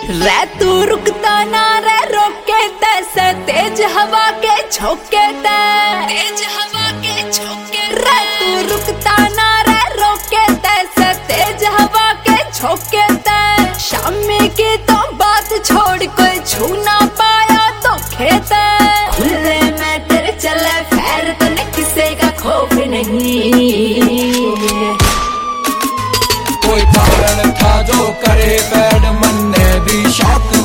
रे तू रुकता ना रे रोके तैसे तेज हवा के झोंके तेज हवा के झोंके रे तू रुकता ना रे रोके तैसे तेज हवा के झोंके शामी की तो बात छोड़ कोई छू ना पाया तो खेत खुले में तेरे चले खैर तो न किसी का खौफ नहीं। कोई कारण था जो करे बैड मन ने भी शौक